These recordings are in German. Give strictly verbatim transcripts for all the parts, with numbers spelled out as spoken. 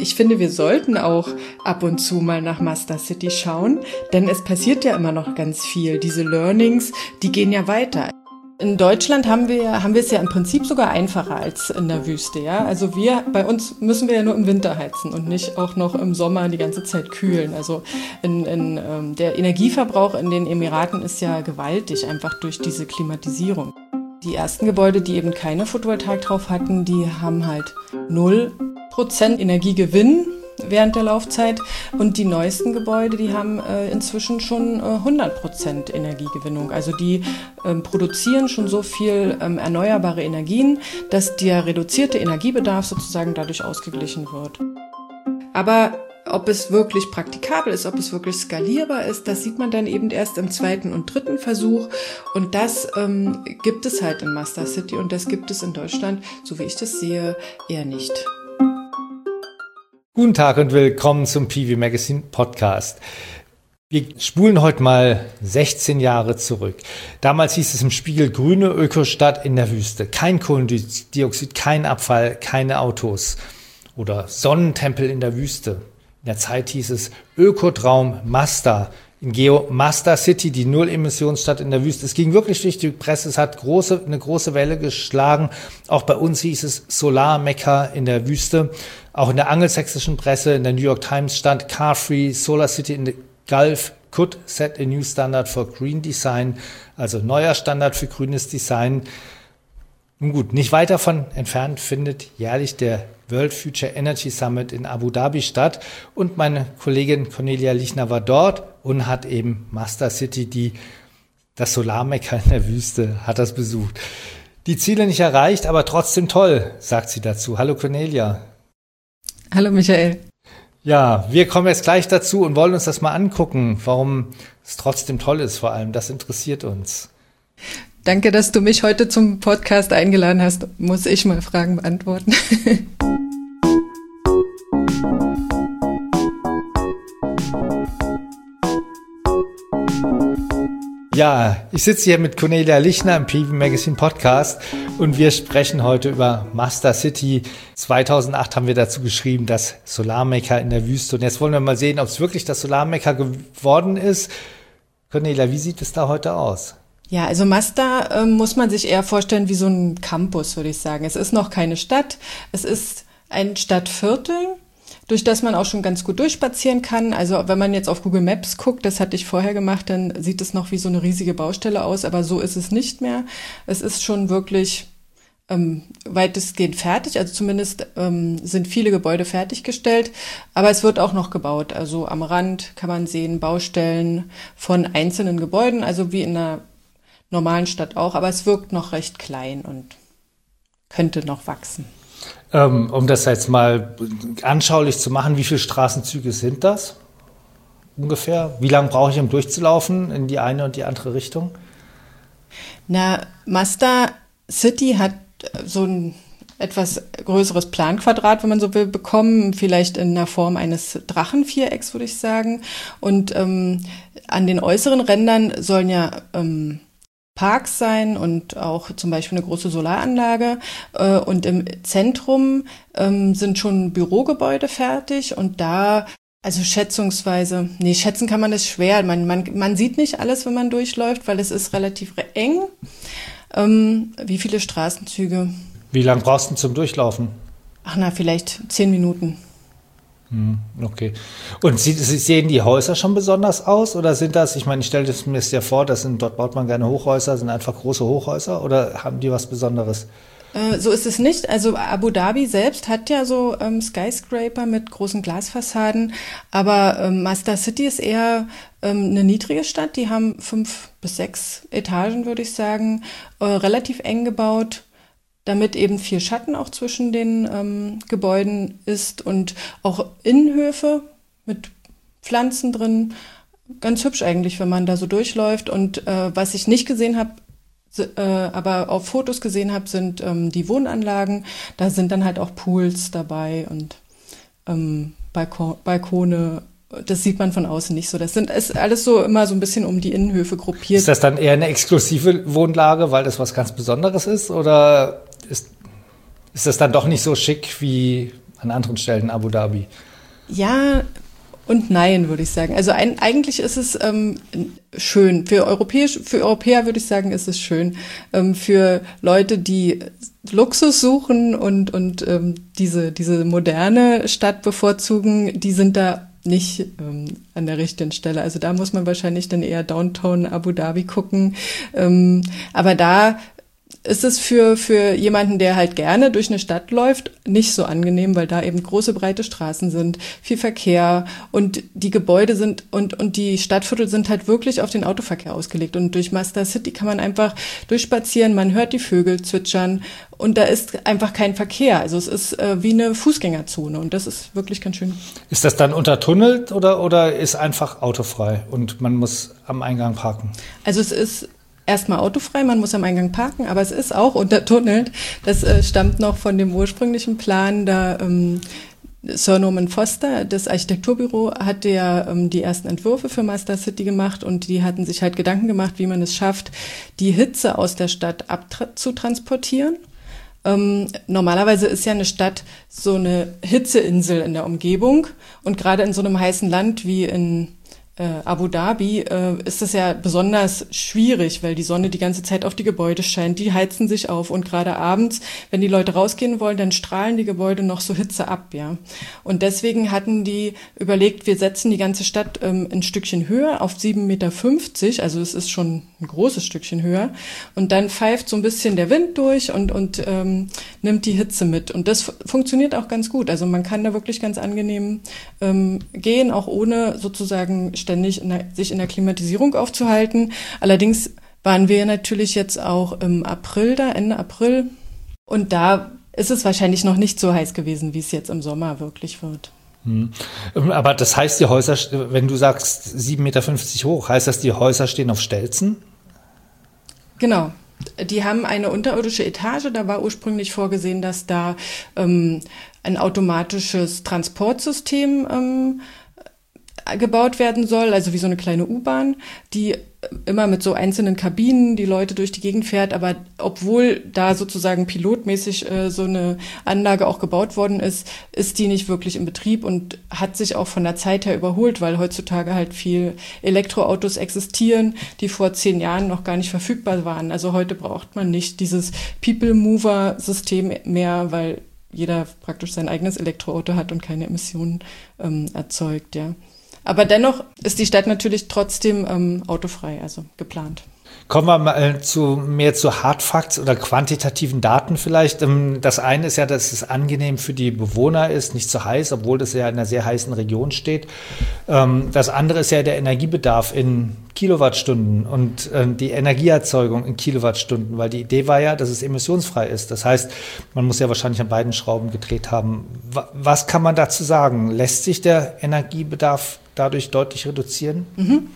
ich finde, wir sollten auch ab und zu mal nach Master City schauen, denn es passiert ja immer noch ganz viel. Diese Learnings, die gehen ja weiter. In Deutschland haben wir, haben wir es ja im Prinzip sogar einfacher als in der Wüste, ja. Also wir, bei uns müssen wir ja nur im Winter heizen und nicht auch noch im Sommer die ganze Zeit kühlen. Also in, in, ähm, der Energieverbrauch in den Emiraten ist ja gewaltig, einfach durch diese Klimatisierung. Die ersten Gebäude, die eben keine Photovoltaik drauf hatten, die haben halt null Prozent Energiegewinn während der Laufzeit, und die neuesten Gebäude, die haben äh, inzwischen schon äh, hundert Prozent Energiegewinnung. Also die ähm, produzieren schon so viel ähm, erneuerbare Energien, dass der reduzierte Energiebedarf sozusagen dadurch ausgeglichen wird. Aber ob es wirklich praktikabel ist, ob es wirklich skalierbar ist, das sieht man dann eben erst im zweiten und dritten Versuch. Und das ähm, gibt es halt in Master City, und das gibt es in Deutschland, so wie ich das sehe, eher nicht. Guten Tag und willkommen zum P V Magazine Podcast. Wir spulen heute mal sechzehn Jahre zurück. Damals hieß es im Spiegel: grüne Ökostadt in der Wüste. Kein Kohlendioxid, kein Abfall, keine Autos. Oder Sonnentempel in der Wüste. In der Zeit hieß es Ökotraum Master. In Geo Master City, die Null-Emissionsstadt in der Wüste. Es ging wirklich durch die Presse, es hat große, eine große Welle geschlagen. Auch bei uns hieß es Solar-Mekka in der Wüste. Auch in der angelsächsischen Presse, in der New York Times stand Car-Free Solar City in the Gulf could set a new standard for green design. Also neuer Standard für grünes Design. Nun gut, nicht weit davon entfernt findet jährlich der World Future Energy Summit in Abu Dhabi statt, und meine Kollegin Cornelia Lichner war dort und hat eben Master City, die das Solarmekka in der Wüste, hat das besucht. Die Ziele nicht erreicht, aber trotzdem toll, sagt sie dazu. Hallo Cornelia. Hallo Michael. Ja, wir kommen jetzt gleich dazu und wollen uns das mal angucken, warum es trotzdem toll ist, vor allem. Das interessiert uns. Danke, dass du mich heute zum Podcast eingeladen hast. Muss ich mal Fragen beantworten? Ja, ich sitze hier mit Cornelia Lichner im P V Magazine Podcast und wir sprechen heute über Master City. zweitausendacht haben wir dazu geschrieben, das Solarmekka in der Wüste. Und jetzt wollen wir mal sehen, ob es wirklich das Solarmekka geworden ist. Cornelia, wie sieht es da heute aus? Ja, also Master äh, muss man sich eher vorstellen wie so ein Campus, würde ich sagen. Es ist noch keine Stadt, es ist ein Stadtviertel, durch das man auch schon ganz gut durchspazieren kann. Also wenn man jetzt auf Google Maps guckt, das hatte ich vorher gemacht, dann sieht es noch wie so eine riesige Baustelle aus, aber so ist es nicht mehr. Es ist schon wirklich ähm, weitestgehend fertig, also zumindest ähm, sind viele Gebäude fertiggestellt, aber es wird auch noch gebaut. Also am Rand kann man sehen Baustellen von einzelnen Gebäuden, also wie in einer normalen Stadt auch, aber es wirkt noch recht klein und könnte noch wachsen. Ähm, um das jetzt mal anschaulich zu machen, wie viele Straßenzüge sind das ungefähr? Wie lange brauche ich, um durchzulaufen in die eine und die andere Richtung? Na, Master City hat so ein etwas größeres Planquadrat, wenn man so will, bekommen, vielleicht in der Form eines Drachenvierecks, würde ich sagen. Und ähm, an den äußeren Rändern sollen ja ähm, Parks sein und auch zum Beispiel eine große Solaranlage. Äh, und im Zentrum ähm, sind schon Bürogebäude fertig, und da, also schätzungsweise, nee, schätzen kann man das schwer. Man, man, man sieht nicht alles, wenn man durchläuft, weil es ist relativ eng. Ähm, wie viele Straßenzüge? Wie lange brauchst du zum Durchlaufen? Ach na, vielleicht zehn Minuten. Okay. Und sie, sie sehen die Häuser schon besonders aus, oder sind das, ich meine, ich stelle mir das ja vor, das sind, dort baut man gerne Hochhäuser, sind einfach große Hochhäuser, oder haben die was Besonderes? Äh, so ist es nicht. Also Abu Dhabi selbst hat ja so ähm, Skyscraper mit großen Glasfassaden, aber ähm, Master City ist eher ähm, eine niedrige Stadt. Die haben fünf bis sechs Etagen, würde ich sagen, äh, relativ eng gebaut, damit eben viel Schatten auch zwischen den ähm, Gebäuden ist, und auch Innenhöfe mit Pflanzen drin. Ganz hübsch eigentlich, wenn man da so durchläuft. Und äh, was ich nicht gesehen habe, äh, aber auf Fotos gesehen habe, sind ähm, die Wohnanlagen. Da sind dann halt auch Pools dabei und ähm, Balkon, Balkone. Das sieht man von außen nicht so. Das sind ist alles so immer so ein bisschen um die Innenhöfe gruppiert. Ist das dann eher eine exklusive Wohnlage, weil das was ganz Besonderes ist? Oder ist, ist das dann doch nicht so schick wie an anderen Stellen in Abu Dhabi? Ja und nein, würde ich sagen. Also ein, eigentlich ist es ähm, schön. Für, Europäisch, für Europäer würde ich sagen, ist es schön. Ähm, für Leute, die Luxus suchen und, und ähm, diese, diese moderne Stadt bevorzugen, die sind da nicht ähm, an der richtigen Stelle. Also da muss man wahrscheinlich dann eher Downtown Abu Dhabi gucken. Ähm, aber da ist es für für jemanden, der halt gerne durch eine Stadt läuft, nicht so angenehm, weil da eben große, breite Straßen sind, viel Verkehr und die Gebäude sind und und die Stadtviertel sind halt wirklich auf den Autoverkehr ausgelegt. Und durch Masdar City kann man einfach durchspazieren, man hört die Vögel zwitschern und da ist einfach kein Verkehr. Also es ist äh, wie eine Fußgängerzone und das ist wirklich ganz schön. Ist das dann untertunnelt oder, oder ist einfach autofrei und man muss am Eingang parken? Also es ist erstmal autofrei, man muss am Eingang parken, aber es ist auch untertunnelt. Das äh, stammt noch von dem ursprünglichen Plan, da ähm, Sir Norman Foster, das Architekturbüro, hatte ja ähm, die ersten Entwürfe für Masdar City gemacht und die hatten sich halt Gedanken gemacht, wie man es schafft, die Hitze aus der Stadt abzutransportieren. Ähm, normalerweise ist ja eine Stadt so eine Hitzeinsel in der Umgebung und gerade in so einem heißen Land wie in Äh, Abu Dhabi äh, ist das ja besonders schwierig, weil die Sonne die ganze Zeit auf die Gebäude scheint, die heizen sich auf und gerade abends, wenn die Leute rausgehen wollen, dann strahlen die Gebäude noch so Hitze ab, ja. Und deswegen hatten die überlegt, wir setzen die ganze Stadt ähm, ein Stückchen höher auf sieben Meter fünfzig, also es ist schon ein großes Stückchen höher und dann pfeift so ein bisschen der Wind durch und und ähm, nimmt die Hitze mit und das f- funktioniert auch ganz gut, also man kann da wirklich ganz angenehm ähm, gehen, auch ohne sozusagen ständig in der, sich in der Klimatisierung aufzuhalten. Allerdings waren wir natürlich jetzt auch im April da, Ende April. Und da ist es wahrscheinlich noch nicht so heiß gewesen, wie es jetzt im Sommer wirklich wird. Hm. Aber das heißt, die Häuser, wenn du sagst sieben Meter fünfzig hoch, heißt das, die Häuser stehen auf Stelzen? Genau. Die haben eine unterirdische Etage. Da war ursprünglich vorgesehen, dass da ähm, ein automatisches Transportsystem ähm, gebaut werden soll, also wie so eine kleine U-Bahn, die immer mit so einzelnen Kabinen die Leute durch die Gegend fährt, aber obwohl da sozusagen pilotmäßig äh, so eine Anlage auch gebaut worden ist, ist die nicht wirklich in Betrieb und hat sich auch von der Zeit her überholt, weil heutzutage halt viel Elektroautos existieren, die vor zehn Jahren noch gar nicht verfügbar waren. Also heute braucht man nicht dieses People-Mover-System mehr, weil jeder praktisch sein eigenes Elektroauto hat und keine Emissionen ähm, erzeugt, ja. Aber dennoch ist die Stadt natürlich trotzdem ähm, autofrei, also geplant. Kommen wir mal zu mehr zu Hardfacts oder quantitativen Daten vielleicht. Das eine ist ja, dass es angenehm für die Bewohner ist, nicht zu heiß, obwohl das ja in einer sehr heißen Region steht. Das andere ist ja der Energiebedarf in Kilowattstunden und die Energieerzeugung in Kilowattstunden, weil die Idee war ja, dass es emissionsfrei ist. Das heißt, man muss ja wahrscheinlich an beiden Schrauben gedreht haben. Was kann man dazu sagen? Lässt sich der Energiebedarf dadurch deutlich reduzieren?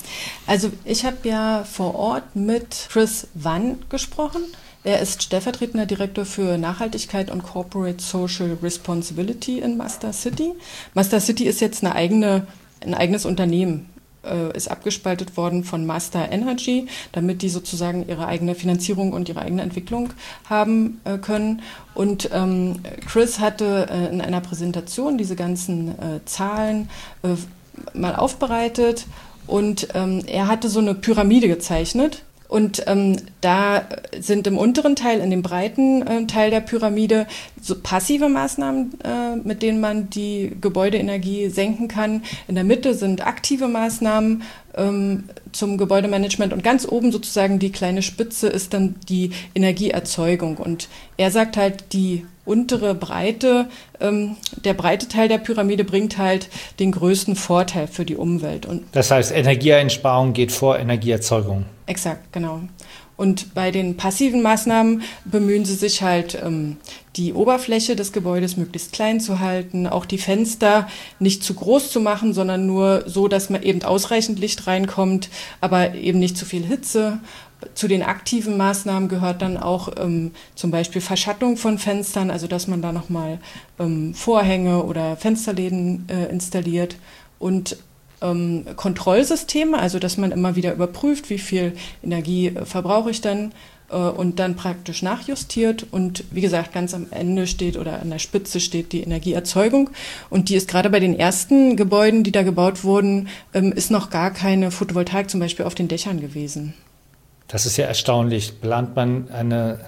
Also ich habe ja vor Ort mit Chris Vann gesprochen. Er ist stellvertretender Direktor für Nachhaltigkeit und Corporate Social Responsibility in Masdar City. Masdar City ist jetzt eine eigene, ein eigenes Unternehmen, äh, ist abgespaltet worden von Masdar Energy, damit die sozusagen ihre eigene Finanzierung und ihre eigene Entwicklung haben äh, können. Und ähm, Chris hatte äh, in einer Präsentation diese ganzen äh, Zahlen äh, mal aufbereitet und ähm, er hatte so eine Pyramide gezeichnet und ähm, da sind im unteren Teil, in dem breiten äh, Teil der Pyramide so passive Maßnahmen, äh, mit denen man die Gebäudeenergie senken kann. In der Mitte sind aktive Maßnahmen ähm, zum Gebäudemanagement und ganz oben sozusagen die kleine Spitze ist dann die Energieerzeugung und er sagt halt, die untere Breite, ähm, der breite Teil der Pyramide bringt halt den größten Vorteil für die Umwelt. Und das heißt, Energieeinsparung geht vor Energieerzeugung. Exakt, genau. Und bei den passiven Maßnahmen bemühen sie sich halt, ähm, die Oberfläche des Gebäudes möglichst klein zu halten, auch die Fenster nicht zu groß zu machen, sondern nur so, dass man eben ausreichend Licht reinkommt, aber eben nicht zu viel Hitze. Zu den aktiven Maßnahmen gehört dann auch ähm, zum Beispiel Verschattung von Fenstern, also dass man da nochmal ähm, Vorhänge oder Fensterläden äh, installiert und ähm, Kontrollsysteme, also dass man immer wieder überprüft, wie viel Energie äh, verbrauche ich dann äh, und dann praktisch nachjustiert. Und wie gesagt, ganz am Ende steht oder an der Spitze steht die Energieerzeugung. Und die ist gerade bei den ersten Gebäuden, die da gebaut wurden, ähm, ist noch gar keine Photovoltaik zum Beispiel auf den Dächern gewesen. Das ist ja erstaunlich. Plant man eine,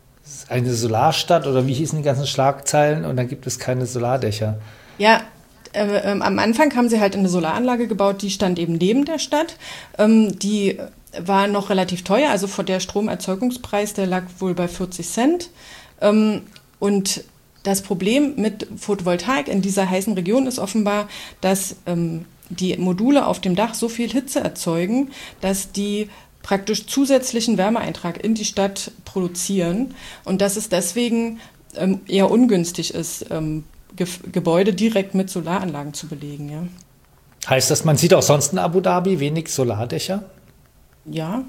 eine Solarstadt oder wie hießen die ganzen Schlagzeilen und dann gibt es keine Solardächer? Ja, äh, äh, am Anfang haben sie halt eine Solaranlage gebaut, die stand eben neben der Stadt. Ähm, die war noch relativ teuer, also vor der Stromerzeugungspreis, der lag wohl bei vierzig Cent. Ähm, und das Problem mit Photovoltaik in dieser heißen Region ist offenbar, dass ähm, die Module auf dem Dach so viel Hitze erzeugen, dass die praktisch zusätzlichen Wärmeeintrag in die Stadt produzieren und dass es deswegen ähm, eher ungünstig ist, ähm, Ge- Gebäude direkt mit Solaranlagen zu belegen. Ja. Heißt das, man sieht auch sonst in Abu Dhabi wenig Solardächer? Ja.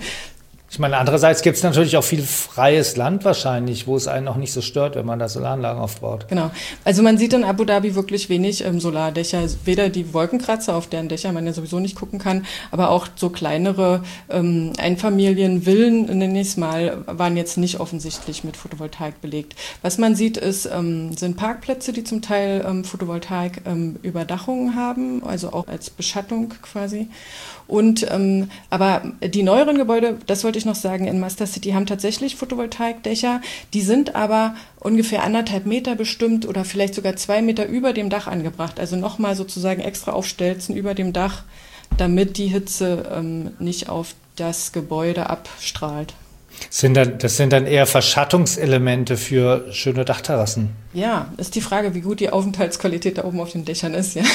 Ich meine, andererseits gibt es natürlich auch viel freies Land wahrscheinlich, wo es einen auch nicht so stört, wenn man da Solaranlagen aufbaut. Genau. Also man sieht in Abu Dhabi wirklich wenig ähm, Solardächer. Weder die Wolkenkratzer, auf deren Dächer man ja sowieso nicht gucken kann, aber auch so kleinere ähm, Einfamilienvillen, nenne ich es mal, waren jetzt nicht offensichtlich mit Photovoltaik belegt. Was man sieht, ist, ähm, sind Parkplätze, die zum Teil ähm, Photovoltaik-Überdachungen ähm, haben, also auch als Beschattung quasi. Und ähm, aber die neueren Gebäude, das wollte ich noch sagen, in Master City haben tatsächlich Photovoltaikdächer. Die sind aber ungefähr anderthalb Meter bestimmt oder vielleicht sogar zwei Meter über dem Dach angebracht. Also nochmal sozusagen extra aufstelzen über dem Dach, damit die Hitze ähm, nicht auf das Gebäude abstrahlt. Sind dann, das sind dann eher Verschattungselemente für schöne Dachterrassen. Ja, ist die Frage, wie gut die Aufenthaltsqualität da oben auf den Dächern ist. Ja.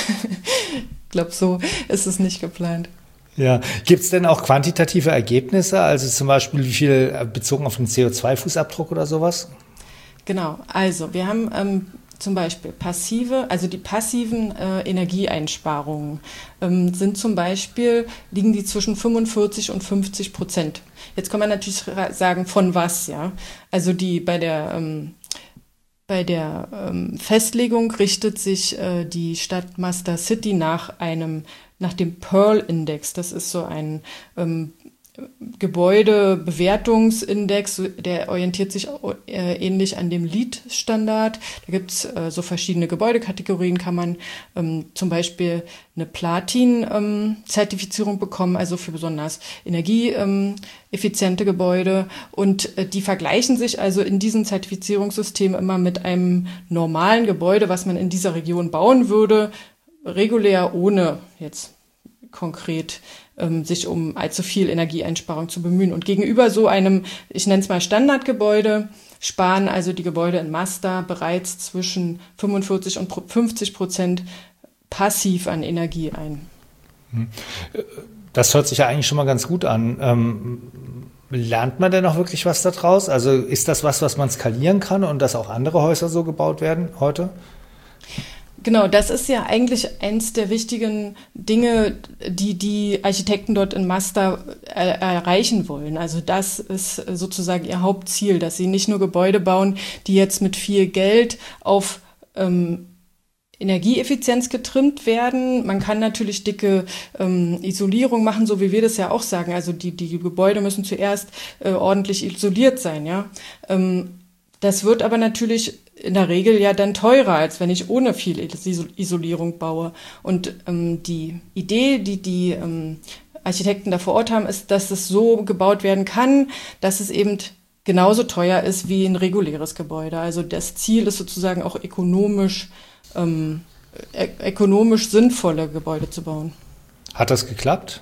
Ich glaube, so ist es nicht geplant. Ja, gibt es denn auch quantitative Ergebnisse, also zum Beispiel wie viel bezogen auf den C O zwei Fußabdruck oder sowas? Genau, also wir haben ähm, zum Beispiel passive, also die passiven äh, Energieeinsparungen ähm, sind zum Beispiel, liegen die zwischen fünfundvierzig und fünfzig Prozent. Jetzt kann man natürlich sagen, von was, ja. Also die bei der ähm, Bei der ähm, Festlegung richtet sich äh, die Stadt Master City nach einem, nach dem Pearl-Index. Das ist so ein ähm, Gebäudebewertungsindex, der orientiert sich äh, ähnlich an dem LEED-Standard. Da gibt's äh, so verschiedene Gebäudekategorien, kann man ähm, zum Beispiel eine Platin-Zertifizierung ähm, bekommen, also für besonders energieeffiziente ähm, Gebäude. Und äh, die vergleichen sich also in diesem Zertifizierungssystem immer mit einem normalen Gebäude, was man in dieser Region bauen würde, regulär, ohne jetzt konkret ähm, sich um allzu viel Energieeinsparung zu bemühen. Und gegenüber so einem, ich nenne es mal Standardgebäude, sparen also die Gebäude in Master bereits zwischen fünfundvierzig und fünfzig Prozent passiv an Energie ein. Das hört sich ja eigentlich schon mal ganz gut an. Ähm, lernt man denn auch wirklich was daraus? Also ist das was, was man skalieren kann und dass auch andere Häuser so gebaut werden heute? Genau, das ist ja eigentlich eins der wichtigen Dinge, die die Architekten dort in Master er- erreichen wollen. Also das ist sozusagen ihr Hauptziel, dass sie nicht nur Gebäude bauen, die jetzt mit viel Geld auf ähm, Energieeffizienz getrimmt werden. Man kann natürlich dicke ähm, Isolierung machen, so wie wir das ja auch sagen. Also die, die Gebäude müssen zuerst äh, ordentlich isoliert sein, ja. Ähm, das wird aber natürlich in der Regel ja dann teurer, als wenn ich ohne viel Isolierung baue. Und ähm, die Idee, die die ähm, Architekten da vor Ort haben, ist, dass es so gebaut werden kann, dass es eben genauso teuer ist wie ein reguläres Gebäude. Also das Ziel ist sozusagen auch ökonomisch, ähm, äh, ökonomisch sinnvolle Gebäude zu bauen. Hat das geklappt?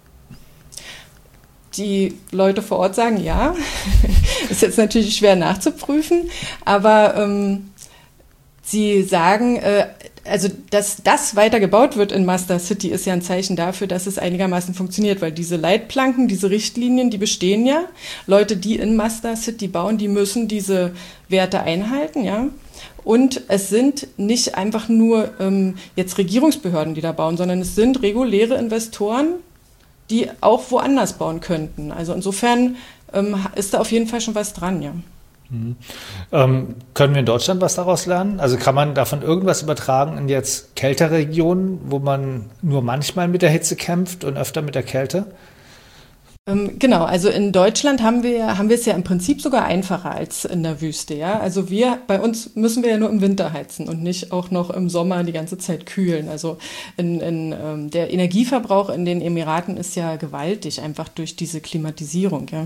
Die Leute vor Ort sagen, ja. Ist jetzt natürlich schwer nachzuprüfen, aber ähm, sie sagen, äh, also dass das weiter gebaut wird in Master City ist ja ein Zeichen dafür, dass es einigermaßen funktioniert, weil diese Leitplanken, diese Richtlinien, die bestehen ja. Leute, die in Master City bauen, die müssen diese Werte einhalten, ja. Und es sind nicht einfach nur ähm, jetzt Regierungsbehörden, die da bauen, sondern es sind reguläre Investoren, die auch woanders bauen könnten. Also insofern ähm, ist da auf jeden Fall schon was dran, ja. Mhm. Ähm, können wir in Deutschland was daraus lernen? Also kann man davon irgendwas übertragen in jetzt kältere Regionen, wo man nur manchmal mit der Hitze kämpft und öfter mit der Kälte? Genau, also in Deutschland haben wir haben wir es ja im Prinzip sogar einfacher als in der Wüste, ja. Also wir bei uns müssen wir ja nur im Winter heizen und nicht auch noch im Sommer die ganze Zeit kühlen. Also in, in ähm, der Energieverbrauch in den Emiraten ist ja gewaltig, einfach durch diese Klimatisierung, ja.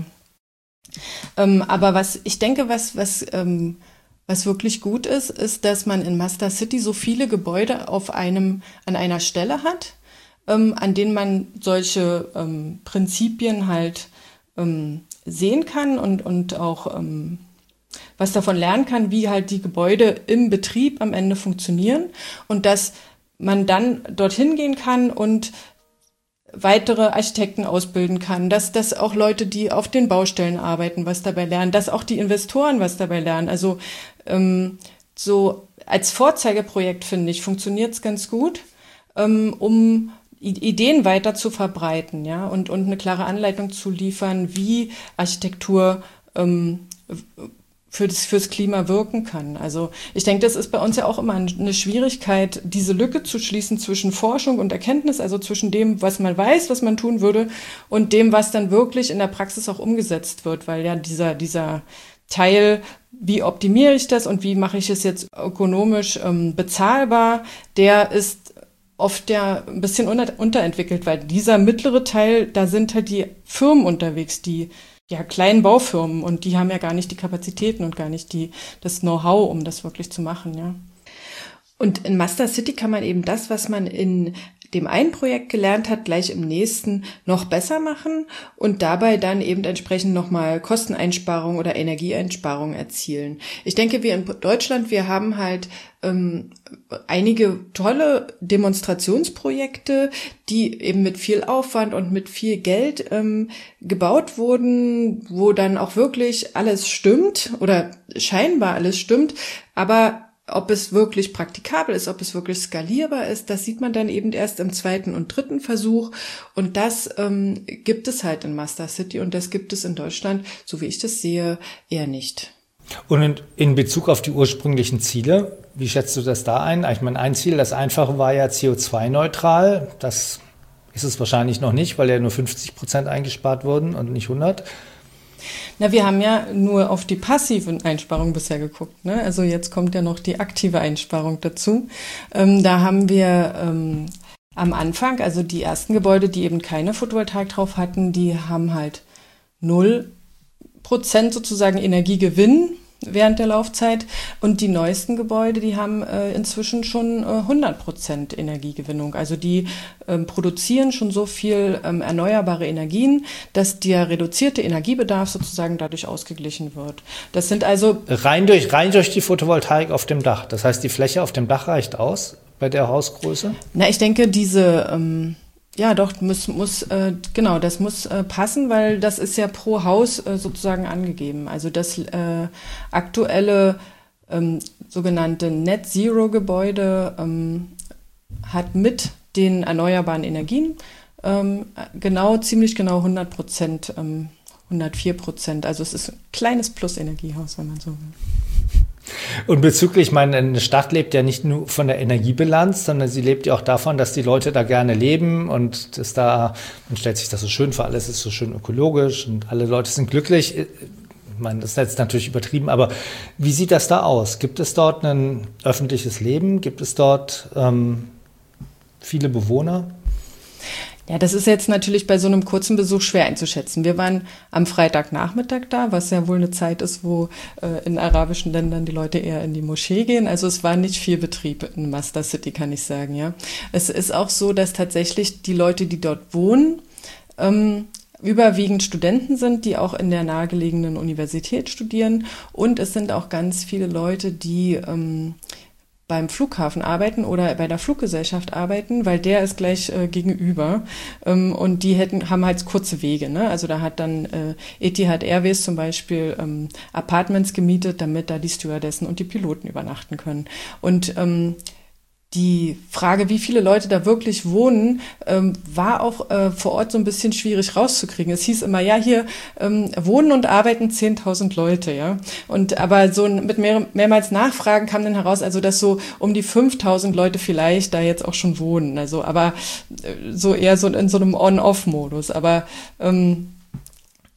Ähm, aber was ich denke, was was ähm, was wirklich gut ist, ist, dass man in Masdar City so viele Gebäude auf einem an einer Stelle hat, Ähm, an denen man solche ähm, Prinzipien halt ähm, sehen kann und, und auch ähm, was davon lernen kann, wie halt die Gebäude im Betrieb am Ende funktionieren und dass man dann dorthin gehen kann und weitere Architekten ausbilden kann, dass, dass auch Leute, die auf den Baustellen arbeiten, was dabei lernen, dass auch die Investoren was dabei lernen. Also ähm, so als Vorzeigeprojekt, finde ich, funktioniert es ganz gut, ähm, um Ideen weiter zu verbreiten, ja, und, und eine klare Anleitung zu liefern, wie Architektur ähm, für das, fürs Klima wirken kann. Also ich denke, das ist bei uns ja auch immer eine Schwierigkeit, diese Lücke zu schließen zwischen Forschung und Erkenntnis, also zwischen dem, was man weiß, was man tun würde, und dem, was dann wirklich in der Praxis auch umgesetzt wird, weil ja dieser, dieser Teil, wie optimiere ich das und wie mache ich es jetzt ökonomisch ähm, bezahlbar, der ist oft ja ein bisschen unter, unterentwickelt, weil dieser mittlere Teil, da sind halt die Firmen unterwegs, die ja kleinen Baufirmen, und die haben ja gar nicht die Kapazitäten und gar nicht die das Know-how, um das wirklich zu machen, ja. Und in Masdar City kann man eben das, was man in dem einen Projekt gelernt hat, gleich im nächsten noch besser machen und dabei dann eben entsprechend nochmal Kosteneinsparungen oder Energieeinsparungen erzielen. Ich denke, wir in Deutschland, wir haben halt ähm, einige tolle Demonstrationsprojekte, die eben mit viel Aufwand und mit viel Geld ähm, gebaut wurden, wo dann auch wirklich alles stimmt oder scheinbar alles stimmt, aber ob es wirklich praktikabel ist, ob es wirklich skalierbar ist, das sieht man dann eben erst im zweiten und dritten Versuch. Und das ähm, gibt es halt in Masdar City und das gibt es in Deutschland, so wie ich das sehe, eher nicht. Und in, in Bezug auf die ursprünglichen Ziele, wie schätzt du das da ein? Ich meine, ein Ziel, das einfache war ja C O zwei neutral. Das ist es wahrscheinlich noch nicht, weil ja nur fünfzig Prozent eingespart wurden und nicht hundert. Na, wir haben ja nur auf die passiven Einsparungen bisher geguckt, ne? Also jetzt kommt ja noch die aktive Einsparung dazu. Ähm, da haben wir ähm, am Anfang, also die ersten Gebäude, die eben keine Photovoltaik drauf hatten, die haben halt null Prozent sozusagen Energiegewinn während der Laufzeit, und die neuesten Gebäude, die haben äh, inzwischen schon äh, hundert Prozent Energiegewinnung. Also die ähm, produzieren schon so viel ähm, erneuerbare Energien, dass der reduzierte Energiebedarf sozusagen dadurch ausgeglichen wird. Das sind also rein durch rein durch die Photovoltaik auf dem Dach. Das heißt, die Fläche auf dem Dach reicht aus bei der Hausgröße? Na, ich denke, diese ähm, Ja, doch, muss, muss äh, genau, das muss äh, passen, weil das ist ja pro Haus äh, sozusagen angegeben. Also das äh, aktuelle ähm, sogenannte Net-Zero-Gebäude ähm, hat mit den erneuerbaren Energien ähm, genau, ziemlich genau hundert Prozent, ähm, hundertvier Prozent. Also es ist ein kleines Plus-Energiehaus, wenn man so will. Und bezüglich, ich meine, eine Stadt lebt ja nicht nur von der Energiebilanz, sondern sie lebt ja auch davon, dass die Leute da gerne leben und dass da, man stellt sich das so schön vor, alles ist so schön ökologisch und alle Leute sind glücklich. Ich meine, das ist jetzt natürlich übertrieben, aber wie sieht das da aus? Gibt es dort ein öffentliches Leben? Gibt es dort ähm, viele Bewohner? Ja, das ist jetzt natürlich bei so einem kurzen Besuch schwer einzuschätzen. Wir waren am Freitagnachmittag da, was ja wohl eine Zeit ist, wo äh, in arabischen Ländern die Leute eher in die Moschee gehen. Also es war nicht viel Betrieb in Masdar City, kann ich sagen, ja. Es ist auch so, dass tatsächlich die Leute, die dort wohnen, ähm, überwiegend Studenten sind, die auch in der nahegelegenen Universität studieren. Und es sind auch ganz viele Leute, die ähm, beim Flughafen arbeiten oder bei der Fluggesellschaft arbeiten, weil der ist gleich äh, gegenüber, ähm, und die hätten haben halt kurze Wege, ne? Also da hat dann äh, Etihad Airways zum Beispiel ähm, Apartments gemietet, damit da die Stewardessen und die Piloten übernachten können. Und ähm, die Frage, wie viele Leute da wirklich wohnen, ähm, war auch äh, vor Ort so ein bisschen schwierig rauszukriegen. Es hieß immer, ja, hier ähm, wohnen und arbeiten zehntausend Leute, ja. Und aber so mit mehr, mehrmals Nachfragen kam dann heraus, also dass so um die fünftausend Leute vielleicht da jetzt auch schon wohnen. Also aber äh, so eher so in so einem On-Off-Modus. Aber ähm,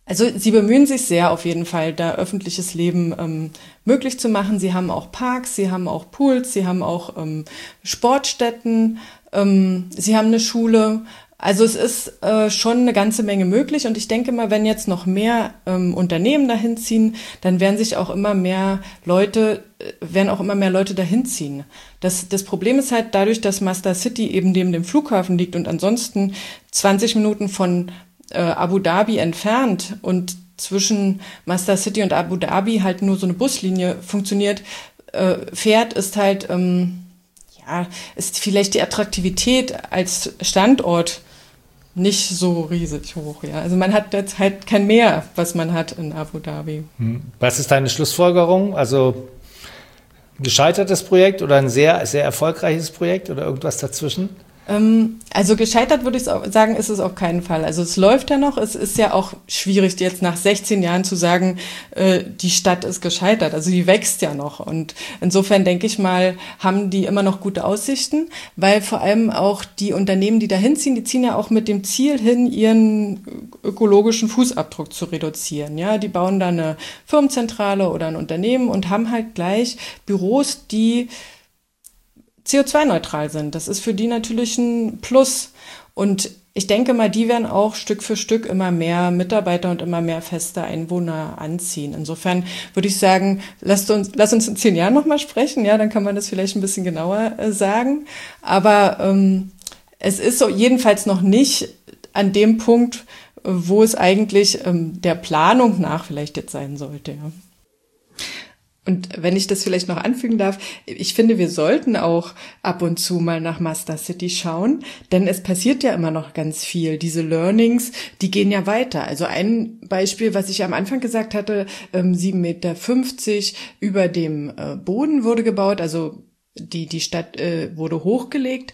Also sie bemühen sich sehr auf jeden Fall, da öffentliches Leben ähm, möglich zu machen. Sie haben auch Parks, sie haben auch Pools, sie haben auch ähm, Sportstätten, ähm, sie haben eine Schule. Also es ist äh, schon eine ganze Menge möglich und ich denke mal, wenn jetzt noch mehr ähm, Unternehmen dahin ziehen, dann werden sich auch immer mehr Leute, äh, werden auch immer mehr Leute dahin ziehen. Das, das Problem ist halt dadurch, dass Masdar City eben neben dem Flughafen liegt und ansonsten zwanzig Minuten von äh, Abu Dhabi entfernt und zwischen Masdar City und Abu Dhabi halt nur so eine Buslinie funktioniert, äh, fährt, ist halt, ähm, ja, ist vielleicht die Attraktivität als Standort nicht so riesig hoch, ja. Also man hat jetzt halt kein Meer, was man hat in Abu Dhabi. Was ist deine Schlussfolgerung? Also gescheitertes Projekt oder ein sehr, sehr erfolgreiches Projekt oder irgendwas dazwischen? Also gescheitert würde ich sagen, ist es auf keinen Fall. Also es läuft ja noch. Es ist ja auch schwierig, jetzt nach sechzehn Jahren zu sagen, äh, die Stadt ist gescheitert. Also die wächst ja noch. Und insofern denke ich mal, haben die immer noch gute Aussichten, weil vor allem auch die Unternehmen, die da hinziehen, die ziehen ja auch mit dem Ziel hin, ihren ökologischen Fußabdruck zu reduzieren. Ja, die bauen da eine Firmenzentrale oder ein Unternehmen und haben halt gleich Büros, die C O zwei neutral sind. Das ist für die natürlich ein Plus. Und ich denke mal, die werden auch Stück für Stück immer mehr Mitarbeiter und immer mehr feste Einwohner anziehen. Insofern würde ich sagen, lasst uns, lass uns in zehn Jahren nochmal sprechen. Ja, dann kann man das vielleicht ein bisschen genauer äh, sagen. Aber ähm, es ist so jedenfalls noch nicht an dem Punkt, wo es eigentlich ähm, der Planung nach vielleicht jetzt sein sollte. Ja. Und wenn ich das vielleicht noch anfügen darf, ich finde, wir sollten auch ab und zu mal nach Masdar City schauen, denn es passiert ja immer noch ganz viel. Diese Learnings, die gehen ja weiter. Also ein Beispiel, was ich am Anfang gesagt hatte, sieben Meter fünfzig über dem Boden wurde gebaut, also die, die Stadt wurde hochgelegt.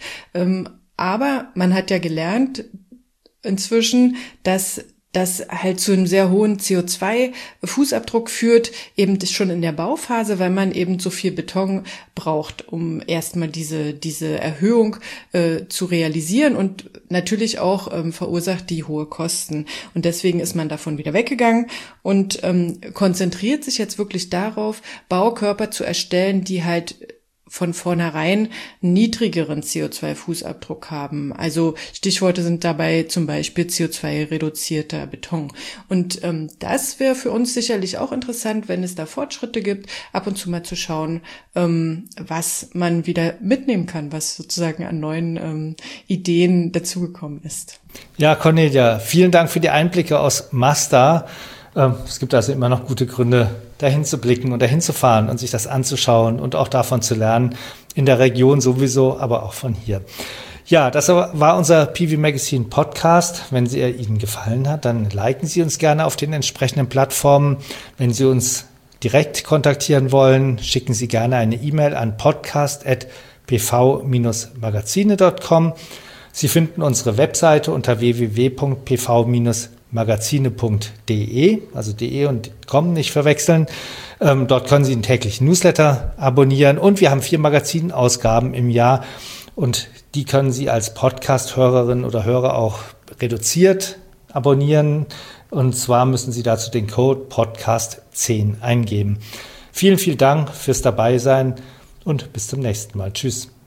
Aber man hat ja gelernt inzwischen, dass das halt zu einem sehr hohen C O zwei Fußabdruck führt, eben schon in der Bauphase, weil man eben so viel Beton braucht, um erstmal diese diese Erhöhung äh, zu realisieren und natürlich auch ähm, verursacht die hohe Kosten. Und deswegen ist man davon wieder weggegangen und ähm, konzentriert sich jetzt wirklich darauf, Baukörper zu erstellen, die halt von vornherein einen niedrigeren C O zwei Fußabdruck haben. Also Stichworte sind dabei zum Beispiel C O zwei reduzierter Beton. Und ähm, das wäre für uns sicherlich auch interessant, wenn es da Fortschritte gibt, ab und zu mal zu schauen, ähm, was man wieder mitnehmen kann, was sozusagen an neuen ähm, Ideen dazugekommen ist. Ja, Cornelia, vielen Dank für die Einblicke aus Masdar. Es gibt also immer noch gute Gründe, dahin zu blicken und dahin zu fahren und sich das anzuschauen und auch davon zu lernen, in der Region sowieso, aber auch von hier. Ja, das war unser P V Magazine Podcast. Wenn sie Ihnen gefallen hat, dann liken Sie uns gerne auf den entsprechenden Plattformen. Wenn Sie uns direkt kontaktieren wollen, schicken Sie gerne eine E-Mail an podcast at p v dash magazine punkt com. Sie finden unsere Webseite unter w w w punkt p v dash magazine punkt de, also de und com nicht verwechseln. Ähm, dort können Sie einen täglichen Newsletter abonnieren und wir haben vier Magazinausgaben im Jahr und die können Sie als Podcast-Hörerin oder Hörer auch reduziert abonnieren und zwar müssen Sie dazu den Code Podcast zehn eingeben. Vielen, vielen Dank fürs Dabeisein und bis zum nächsten Mal. Tschüss.